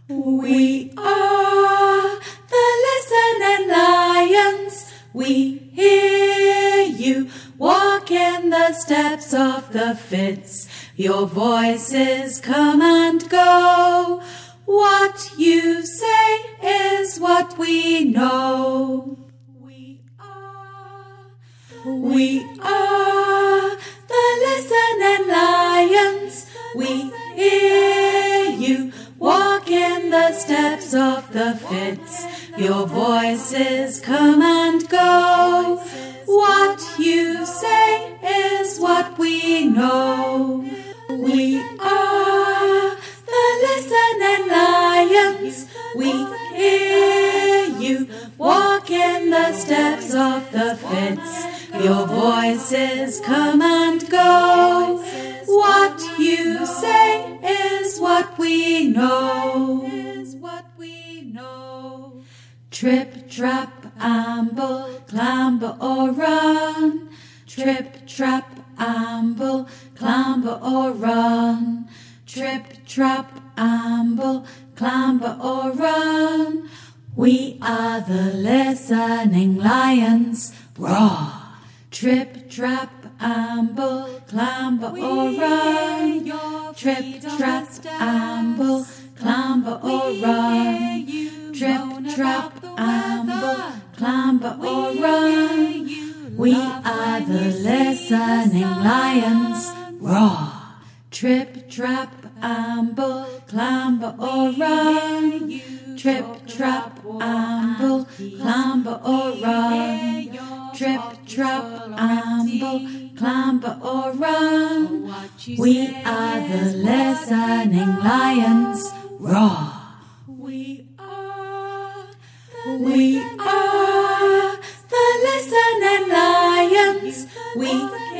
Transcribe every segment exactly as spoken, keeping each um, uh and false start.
We are the listening lions. We hear you walk in the steps of the Fitz. Your voices come and go. What you say is what we know. We are, we are the listening lions. We hear you walk in the steps of the Fitz. Your voices come and go. What you say is what we know. We are the listening lions. We hear you walk in the steps of the Fitz. Your voices come and go. What you say is what we know. Is what we know. Trip, trap, amble, clamber or run. Trip, trap, amble, clamber or run. Trip, trap, amble, clamber or run. We are the listening lions. Roar! Trip, trap, amble, clamber or run. Trip, trap, amble, clamber or run. Trip, trap, amble, clamber or run. We are the listening lions. Roar! Trip, trap, amble, clamber or run. Trip, trap, amble, clamber or run. Trip, trap, amble, clamber or run. We are the listening lions. Roar! We are, we are the listening lions. We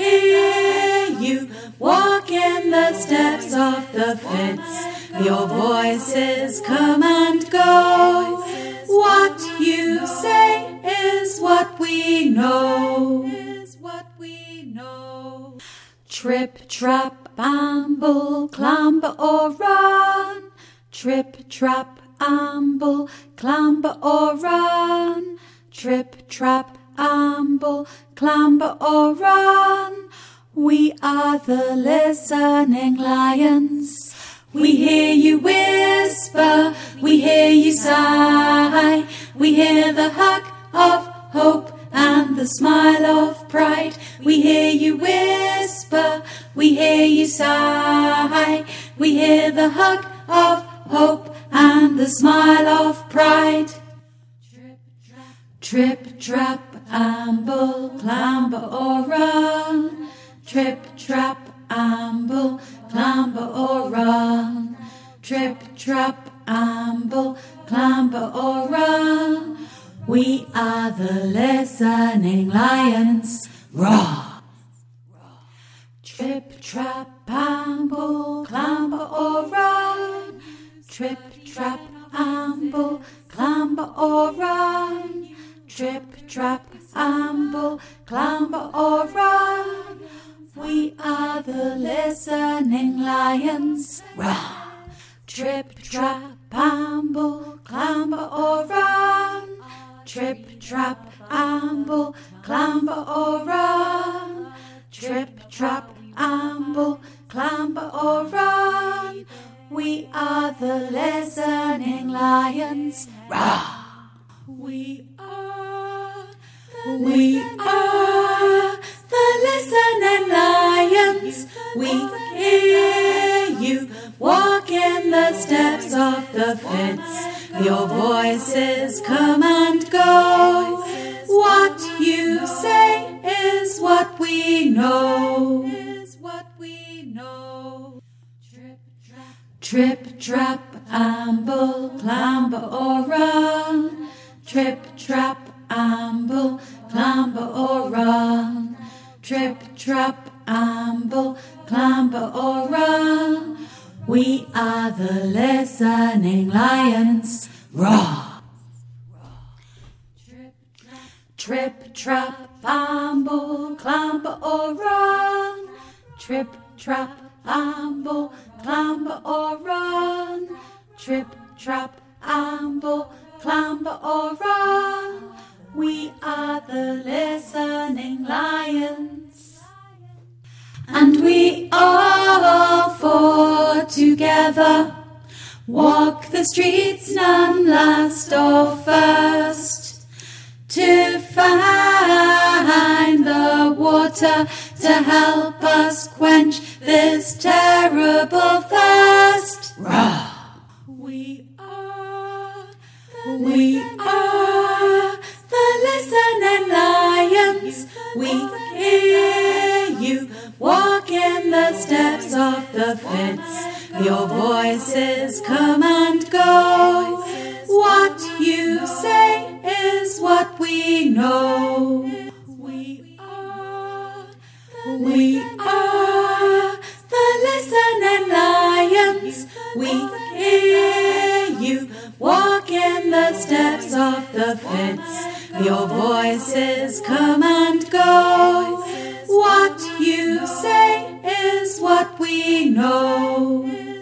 hear you walk in the steps of the Fitz. Your voices come and go. What you say is what we know. Is what we know. Trip, trap, amble, clamber or run. Trip, trap, amble, clamber or run. Trip, trap, amble, clamber or run. We are the listening lions. We hear you whisper, we hear you sigh. We hear the hug of hope and the smile of pride. We hear you whisper, we hear you sigh. We hear the hug of hope and the smile of pride. Trip, trap, amble, clamber or run. Trip, trap, amble, clamber or run. Trip, trap, amble, clamber or run. We are the listening lions. Roar! Trip, trap, amble, clamber or run. Trip, trap, amble, clamber or run. Trip, trap, amble, clamber or run. We are the listening lions. Roar! Trip, trap, amble, clamber or run. Trip, trap, amble, clamber or run. Trip, trap, amble, clamber or run. We are the listening lions. Roar! We are, we are the listening lions. We hear you walk in the steps of the Fitz. Your voices come and go. What you say is what we know. Is what we know. Trip, trap, trip, trap, amble, clamber or run. Trip, trap, amble, clamber or run. Trip, trap, amble, clamber or run. We are the listening lions. Roar! Trip, trap, amble, clamber or run. Trip, trap, amble, clamber or run. Trip, trap, amble, clamber or run. We are the listening lions, and we all four together walk the streets, none last or first, to find the water to help us quench this terrible thirst. Rah! We are, the we are the listening lions. We hear you walk in the steps of the fence. Your voices come and go. What you say is what we know. We are, we are the listening lions. We hear you walk in the steps of the fence. Your voices come and go. What you say is what we know.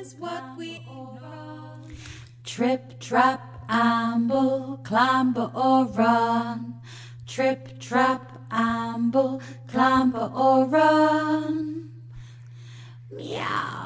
Trip, trap, amble, clamber or run. Trip, trap, amble, clamber or run. Meow.